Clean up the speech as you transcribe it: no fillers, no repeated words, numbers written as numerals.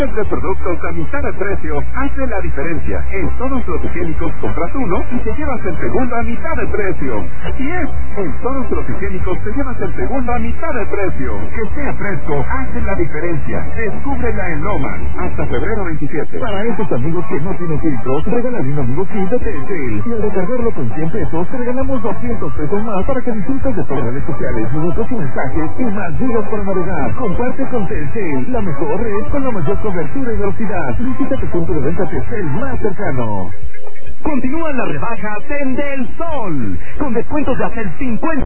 Entre productos a mitad de precio, hace la diferencia. En todos los higiénicos compras uno y te llevas el segundo a mitad de precio. Así es, en todos los higiénicos te llevas el segundo a mitad de precio. Que sea fresco, hace la diferencia. Descúbrela en Loman, hasta febrero 27. Para esos amigos que no tienen filtros, regálale un amigo kit de Telcel. Y al recargarlo con 100 pesos, te regalamos 200 pesos más para que disfrutes de todas las redes sociales, minutos y mensajes y más gigas para navegar. Comparte con Telcel, la mejor red con la mayor cobertura y velocidad. Visita tu punto de venta Telcel más cercano. Continúan las rebajas en Del Sol, con descuentos de hasta el 50%.